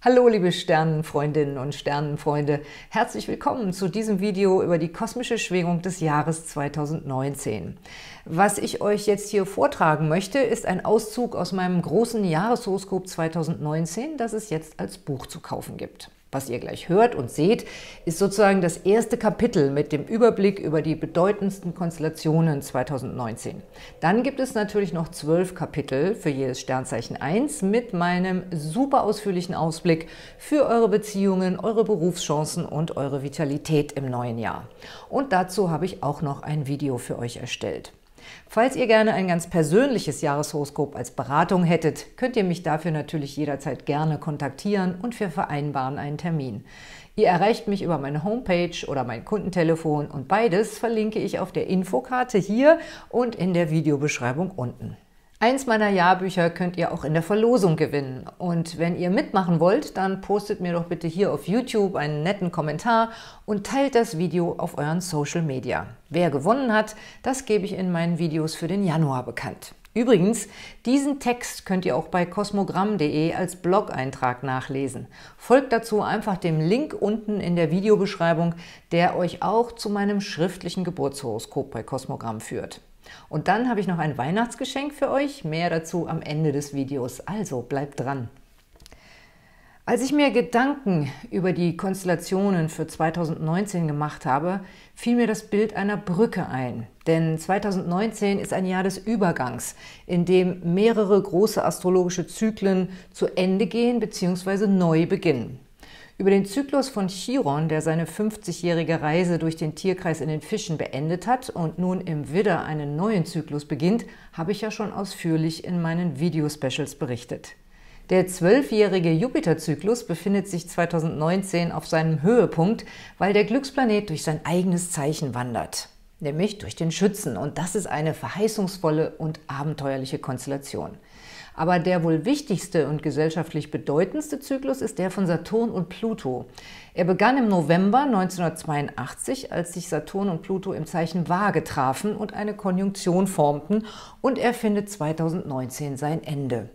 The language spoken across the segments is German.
Hallo liebe Sternenfreundinnen und Sternenfreunde, herzlich willkommen zu diesem Video über die kosmische Schwingung des Jahres 2019. Was ich euch jetzt hier vortragen möchte, ist ein Auszug aus meinem großen Jahreshoroskop 2019, das es jetzt als Buch zu kaufen gibt. Was ihr gleich hört und seht, ist sozusagen das erste Kapitel mit dem Überblick über die bedeutendsten Konstellationen 2019. Dann gibt es natürlich noch 12 Kapitel für jedes Sternzeichen 1 mit meinem super ausführlichen Ausblick für eure Beziehungen, eure Berufschancen und eure Vitalität im neuen Jahr. Und dazu habe ich auch noch ein Video für euch erstellt. Falls ihr gerne ein ganz persönliches Jahreshoroskop als Beratung hättet, könnt ihr mich dafür natürlich jederzeit gerne kontaktieren und wir vereinbaren einen Termin. Ihr erreicht mich über meine Homepage oder mein Kundentelefon und beides verlinke ich auf der Infokarte hier und in der Videobeschreibung unten. Eins meiner Jahrbücher könnt ihr auch in der Verlosung gewinnen. Und wenn ihr mitmachen wollt, dann postet mir doch bitte hier auf YouTube einen netten Kommentar und teilt das Video auf euren Social Media. Wer gewonnen hat, das gebe ich in meinen Videos für den Januar bekannt. Übrigens, diesen Text könnt ihr auch bei kosmogramm.de als Blog-Eintrag nachlesen. Folgt dazu einfach dem Link unten in der Videobeschreibung, der euch auch zu meinem schriftlichen Geburtshoroskop bei Kosmogramm führt. Und dann habe ich noch ein Weihnachtsgeschenk für euch, mehr dazu am Ende des Videos, also bleibt dran. Als ich mir Gedanken über die Konstellationen für 2019 gemacht habe, fiel mir das Bild einer Brücke ein. Denn 2019 ist ein Jahr des Übergangs, in dem mehrere große astrologische Zyklen zu Ende gehen bzw. neu beginnen. Über den Zyklus von Chiron, der seine 50-jährige Reise durch den Tierkreis in den Fischen beendet hat und nun im Widder einen neuen Zyklus beginnt, habe ich ja schon ausführlich in meinen Video-Specials berichtet. Der 12-jährige Jupiter-Zyklus befindet sich 2019 auf seinem Höhepunkt, weil der Glücksplanet durch sein eigenes Zeichen wandert, nämlich durch den Schützen. Und das ist eine verheißungsvolle und abenteuerliche Konstellation. Aber der wohl wichtigste und gesellschaftlich bedeutendste Zyklus ist der von Saturn und Pluto. Er begann im November 1982, als sich Saturn und Pluto im Zeichen Waage trafen und eine Konjunktion formten, und er findet 2019 sein Ende.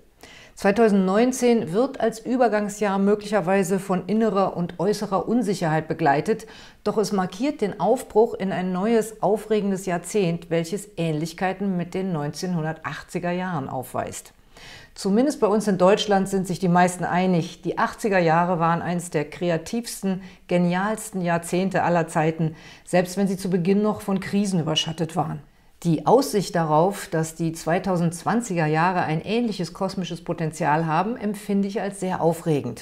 2019 wird als Übergangsjahr möglicherweise von innerer und äußerer Unsicherheit begleitet, doch es markiert den Aufbruch in ein neues, aufregendes Jahrzehnt, welches Ähnlichkeiten mit den 1980er Jahren aufweist. Zumindest bei uns in Deutschland sind sich die meisten einig, die 80er Jahre waren eines der kreativsten, genialsten Jahrzehnte aller Zeiten, selbst wenn sie zu Beginn noch von Krisen überschattet waren. Die Aussicht darauf, dass die 2020er Jahre ein ähnliches kosmisches Potenzial haben, empfinde ich als sehr aufregend.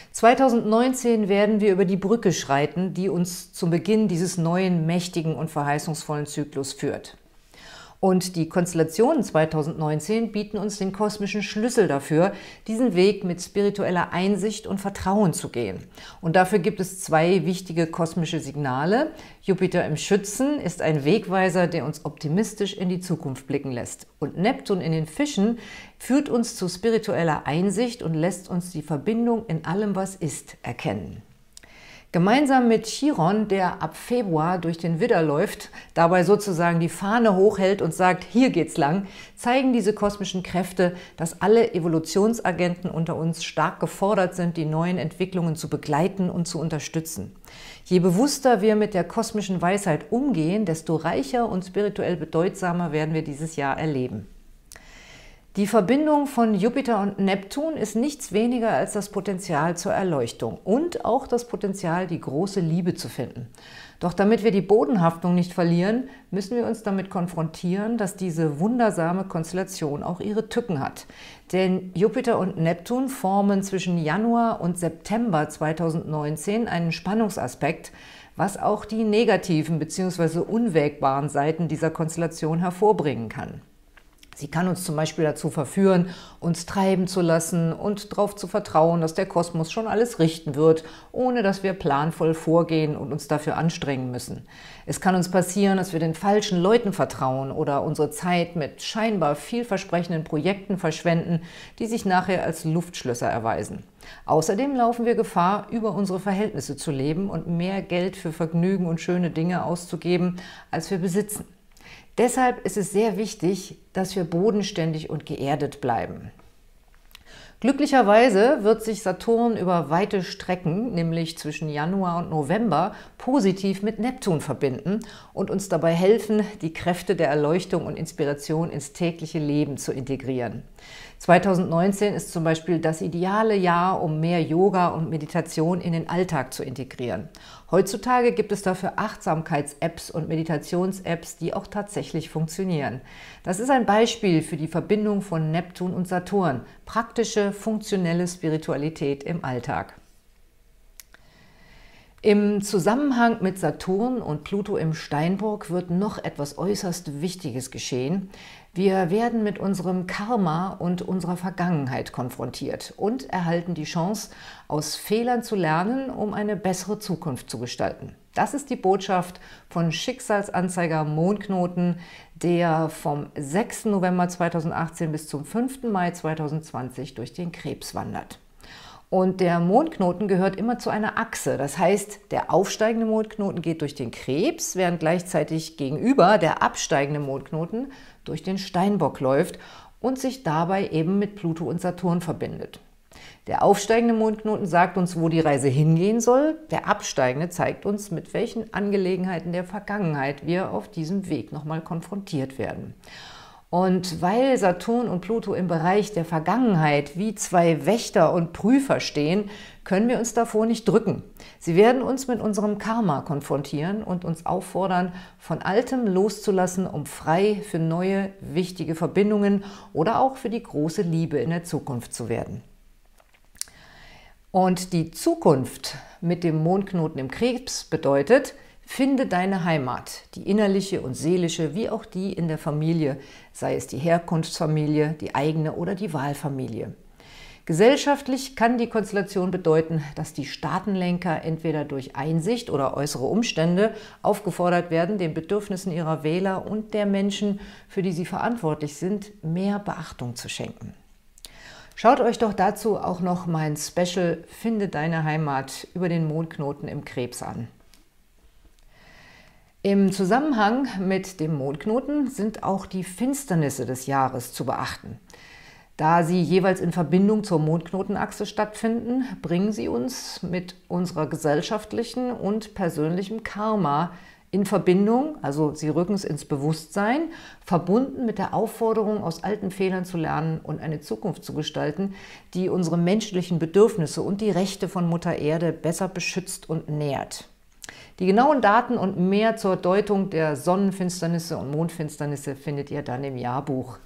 2019 werden wir über die Brücke schreiten, die uns zum Beginn dieses neuen, mächtigen und verheißungsvollen Zyklus führt. Und die Konstellationen 2019 bieten uns den kosmischen Schlüssel dafür, diesen Weg mit spiritueller Einsicht und Vertrauen zu gehen. Und dafür gibt es zwei wichtige kosmische Signale. Jupiter im Schützen ist ein Wegweiser, der uns optimistisch in die Zukunft blicken lässt. Und Neptun in den Fischen führt uns zu spiritueller Einsicht und lässt uns die Verbindung in allem, was ist, erkennen. Gemeinsam mit Chiron, der ab Februar durch den Widder läuft, dabei sozusagen die Fahne hochhält und sagt, hier geht's lang, zeigen diese kosmischen Kräfte, dass alle Evolutionsagenten unter uns stark gefordert sind, die neuen Entwicklungen zu begleiten und zu unterstützen. Je bewusster wir mit der kosmischen Weisheit umgehen, desto reicher und spirituell bedeutsamer werden wir dieses Jahr erleben. Die Verbindung von Jupiter und Neptun ist nichts weniger als das Potenzial zur Erleuchtung und auch das Potenzial, die große Liebe zu finden. Doch damit wir die Bodenhaftung nicht verlieren, müssen wir uns damit konfrontieren, dass diese wundersame Konstellation auch ihre Tücken hat. Denn Jupiter und Neptun formen zwischen Januar und September 2019 einen Spannungsaspekt, was auch die negativen bzw. unwägbaren Seiten dieser Konstellation hervorbringen kann. Sie kann uns zum Beispiel dazu verführen, uns treiben zu lassen und darauf zu vertrauen, dass der Kosmos schon alles richten wird, ohne dass wir planvoll vorgehen und uns dafür anstrengen müssen. Es kann uns passieren, dass wir den falschen Leuten vertrauen oder unsere Zeit mit scheinbar vielversprechenden Projekten verschwenden, die sich nachher als Luftschlösser erweisen. Außerdem laufen wir Gefahr, über unsere Verhältnisse zu leben und mehr Geld für Vergnügen und schöne Dinge auszugeben, als wir besitzen. Deshalb ist es sehr wichtig, dass wir bodenständig und geerdet bleiben. Glücklicherweise wird sich Saturn über weite Strecken, nämlich zwischen Januar und November, positiv mit Neptun verbinden und uns dabei helfen, die Kräfte der Erleuchtung und Inspiration ins tägliche Leben zu integrieren. 2019 ist zum Beispiel das ideale Jahr, um mehr Yoga und Meditation in den Alltag zu integrieren. Heutzutage gibt es dafür Achtsamkeits-Apps und Meditations-Apps, die auch tatsächlich funktionieren. Das ist ein Beispiel für die Verbindung von Neptun und Saturn, praktische, funktionelle Spiritualität im Alltag. Im Zusammenhang mit Saturn und Pluto im Steinbock wird noch etwas äußerst Wichtiges geschehen. Wir werden mit unserem Karma und unserer Vergangenheit konfrontiert und erhalten die Chance, aus Fehlern zu lernen, um eine bessere Zukunft zu gestalten. Das ist die Botschaft von Schicksalsanzeiger Mondknoten, der vom 6. November 2018 bis zum 5. Mai 2020 durch den Krebs wandert. Und der Mondknoten gehört immer zu einer Achse. Das heißt, der aufsteigende Mondknoten geht durch den Krebs, während gleichzeitig gegenüber der absteigende Mondknoten durch den Steinbock läuft und sich dabei eben mit Pluto und Saturn verbindet. Der aufsteigende Mondknoten sagt uns, wo die Reise hingehen soll. Der absteigende zeigt uns, mit welchen Angelegenheiten der Vergangenheit wir auf diesem Weg nochmal konfrontiert werden. Und weil Saturn und Pluto im Bereich der Vergangenheit wie zwei Wächter und Prüfer stehen, können wir uns davor nicht drücken. Sie werden uns mit unserem Karma konfrontieren und uns auffordern, von Altem loszulassen, um frei für neue, wichtige Verbindungen oder auch für die große Liebe in der Zukunft zu werden. Und die Zukunft mit dem Mondknoten im Krebs bedeutet: Finde deine Heimat, die innerliche und seelische, wie auch die in der Familie, sei es die Herkunftsfamilie, die eigene oder die Wahlfamilie. Gesellschaftlich kann die Konstellation bedeuten, dass die Staatenlenker entweder durch Einsicht oder äußere Umstände aufgefordert werden, den Bedürfnissen ihrer Wähler und der Menschen, für die sie verantwortlich sind, mehr Beachtung zu schenken. Schaut euch doch dazu auch noch mein Special Finde deine Heimat über den Mondknoten im Krebs an. Im Zusammenhang mit dem Mondknoten sind auch die Finsternisse des Jahres zu beachten. Da sie jeweils in Verbindung zur Mondknotenachse stattfinden, bringen sie uns mit unserer gesellschaftlichen und persönlichem Karma in Verbindung, also sie rücken es ins Bewusstsein, verbunden mit der Aufforderung, aus alten Fehlern zu lernen und eine Zukunft zu gestalten, die unsere menschlichen Bedürfnisse und die Rechte von Mutter Erde besser beschützt und nährt. Die genauen Daten und mehr zur Deutung der Sonnenfinsternisse und Mondfinsternisse findet ihr dann im Jahrbuch.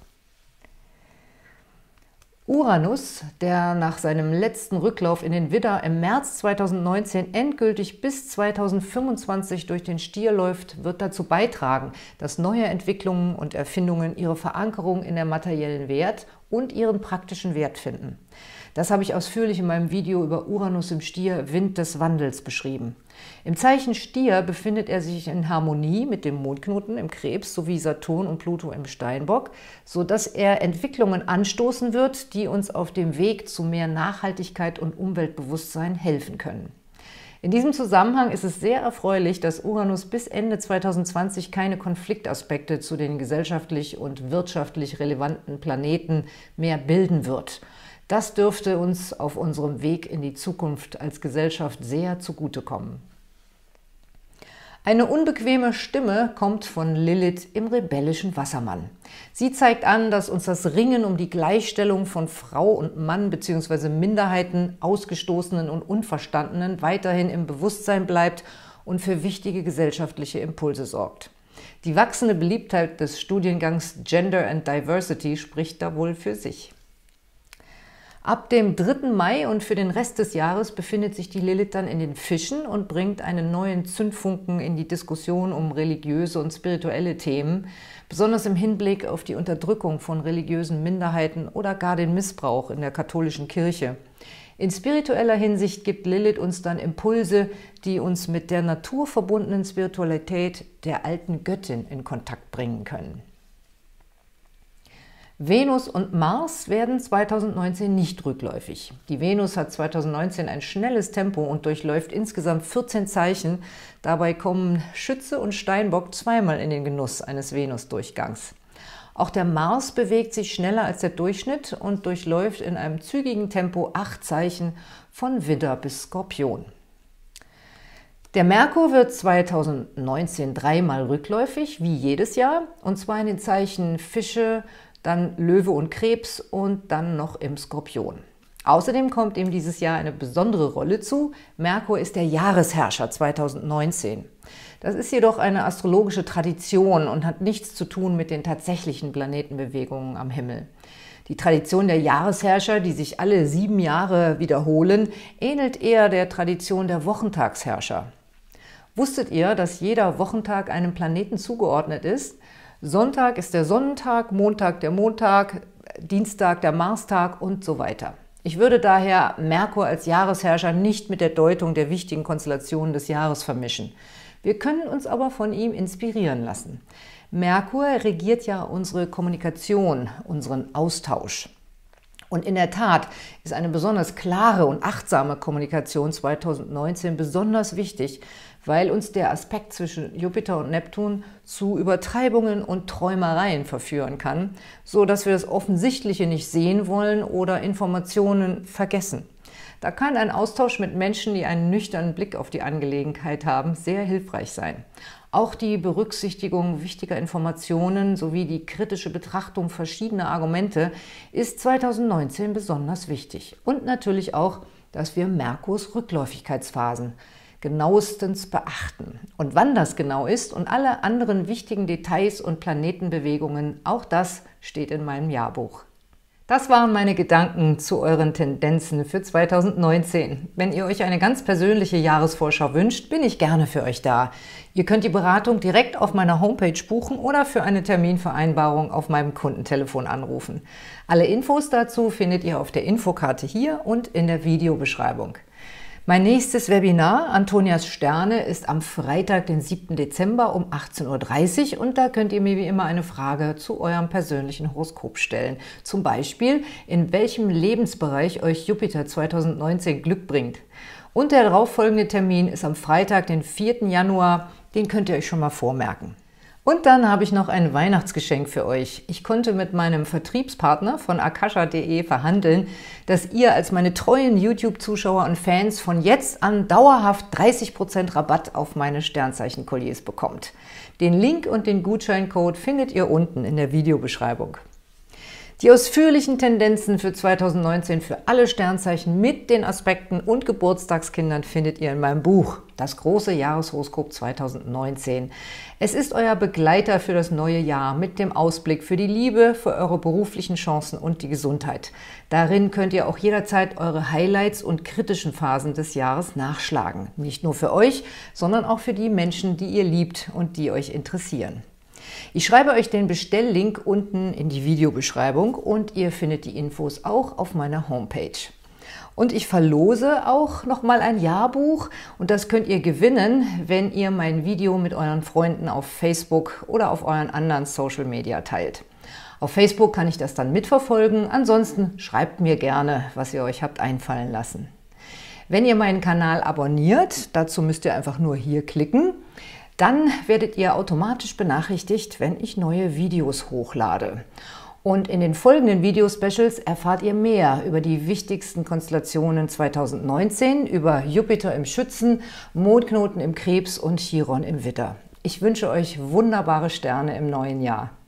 Uranus, der nach seinem letzten Rücklauf in den Widder im März 2019 endgültig bis 2025 durch den Stier läuft, wird dazu beitragen, dass neue Entwicklungen und Erfindungen ihre Verankerung in der materiellen Welt und ihren praktischen Wert finden. Das habe ich ausführlich in meinem Video über Uranus im Stier, Wind des Wandels, beschrieben. Im Zeichen Stier befindet er sich in Harmonie mit dem Mondknoten im Krebs sowie Saturn und Pluto im Steinbock, sodass er Entwicklungen anstoßen wird, die uns auf dem Weg zu mehr Nachhaltigkeit und Umweltbewusstsein helfen können. In diesem Zusammenhang ist es sehr erfreulich, dass Uranus bis Ende 2020 keine Konfliktaspekte zu den gesellschaftlich und wirtschaftlich relevanten Planeten mehr bilden wird. Das dürfte uns auf unserem Weg in die Zukunft als Gesellschaft sehr zugutekommen. Eine unbequeme Stimme kommt von Lilith im rebellischen Wassermann. Sie zeigt an, dass uns das Ringen um die Gleichstellung von Frau und Mann bzw. Minderheiten, Ausgestoßenen und Unverstandenen weiterhin im Bewusstsein bleibt und für wichtige gesellschaftliche Impulse sorgt. Die wachsende Beliebtheit des Studiengangs Gender and Diversity spricht da wohl für sich. Ab dem 3. Mai und für den Rest des Jahres befindet sich die Lilith dann in den Fischen und bringt einen neuen Zündfunken in die Diskussion um religiöse und spirituelle Themen, besonders im Hinblick auf die Unterdrückung von religiösen Minderheiten oder gar den Missbrauch in der katholischen Kirche. In spiritueller Hinsicht gibt Lilith uns dann Impulse, die uns mit der naturverbundenen Spiritualität der alten Göttin in Kontakt bringen können. Venus und Mars werden 2019 nicht rückläufig. Die Venus hat 2019 ein schnelles Tempo und durchläuft insgesamt 14 Zeichen. Dabei kommen Schütze und Steinbock zweimal in den Genuss eines Venusdurchgangs. Auch der Mars bewegt sich schneller als der Durchschnitt und durchläuft in einem zügigen Tempo 8 Zeichen von Widder bis Skorpion. Der Merkur wird 2019 dreimal rückläufig, wie jedes Jahr, und zwar in den Zeichen Fische, dann Löwe und Krebs und dann noch im Skorpion. Außerdem kommt ihm dieses Jahr eine besondere Rolle zu. Merkur ist der Jahresherrscher 2019. Das ist jedoch eine astrologische Tradition und hat nichts zu tun mit den tatsächlichen Planetenbewegungen am Himmel. Die Tradition der Jahresherrscher, die sich alle 7 Jahre wiederholen, ähnelt eher der Tradition der Wochentagsherrscher. Wusstet ihr, dass jeder Wochentag einem Planeten zugeordnet ist? Sonntag ist der Sonnentag, Montag der Montag, Dienstag der Marstag und so weiter. Ich würde daher Merkur als Jahresherrscher nicht mit der Deutung der wichtigen Konstellationen des Jahres vermischen. Wir können uns aber von ihm inspirieren lassen. Merkur regiert ja unsere Kommunikation, unseren Austausch. Und in der Tat ist eine besonders klare und achtsame Kommunikation 2019 besonders wichtig, weil uns der Aspekt zwischen Jupiter und Neptun zu Übertreibungen und Träumereien verführen kann, so dass wir das Offensichtliche nicht sehen wollen oder Informationen vergessen. Da kann ein Austausch mit Menschen, die einen nüchternen Blick auf die Angelegenheit haben, sehr hilfreich sein. Auch die Berücksichtigung wichtiger Informationen sowie die kritische Betrachtung verschiedener Argumente ist 2019 besonders wichtig. Und natürlich auch, dass wir Merkurs Rückläufigkeitsphasen genauestens beachten. Und wann das genau ist und alle anderen wichtigen Details und Planetenbewegungen, auch das steht in meinem Jahrbuch. Das waren meine Gedanken zu euren Tendenzen für 2019. Wenn ihr euch eine ganz persönliche Jahresvorschau wünscht, bin ich gerne für euch da. Ihr könnt die Beratung direkt auf meiner Homepage buchen oder für eine Terminvereinbarung auf meinem Kundentelefon anrufen. Alle Infos dazu findet ihr auf der Infokarte hier und in der Videobeschreibung. Mein nächstes Webinar, Antonias Sterne, ist am Freitag, den 7. Dezember um 18:30 Uhr und da könnt ihr mir wie immer eine Frage zu eurem persönlichen Horoskop stellen. Zum Beispiel, in welchem Lebensbereich euch Jupiter 2019 Glück bringt. Und der darauffolgende Termin ist am Freitag, den 4. Januar, den könnt ihr euch schon mal vormerken. Und dann habe ich noch ein Weihnachtsgeschenk für euch. Ich konnte mit meinem Vertriebspartner von akasha.de verhandeln, dass ihr als meine treuen YouTube-Zuschauer und Fans von jetzt an dauerhaft 30% Rabatt auf meine Sternzeichen-Kolliers bekommt. Den Link und den Gutscheincode findet ihr unten in der Videobeschreibung. Die ausführlichen Tendenzen für 2019 für alle Sternzeichen mit den Aspekten und Geburtstagskindern findet ihr in meinem Buch, das große Jahreshoroskop 2019. Es ist euer Begleiter für das neue Jahr mit dem Ausblick für die Liebe, für eure beruflichen Chancen und die Gesundheit. Darin könnt ihr auch jederzeit eure Highlights und kritischen Phasen des Jahres nachschlagen. Nicht nur für euch, sondern auch für die Menschen, die ihr liebt und die euch interessieren. Ich schreibe euch den Bestelllink unten in die Videobeschreibung und ihr findet die Infos auch auf meiner Homepage. Und ich verlose auch nochmal ein Jahrbuch und das könnt ihr gewinnen, wenn ihr mein Video mit euren Freunden auf Facebook oder auf euren anderen Social Media teilt. Auf Facebook kann ich das dann mitverfolgen, ansonsten schreibt mir gerne, was ihr euch habt einfallen lassen. Wenn ihr meinen Kanal abonniert, dazu müsst ihr einfach nur hier klicken, dann werdet ihr automatisch benachrichtigt, wenn ich neue Videos hochlade. Und in den folgenden Video-Specials erfahrt ihr mehr über die wichtigsten Konstellationen 2019, über Jupiter im Schützen, Mondknoten im Krebs und Chiron im Widder. Ich wünsche euch wunderbare Sterne im neuen Jahr.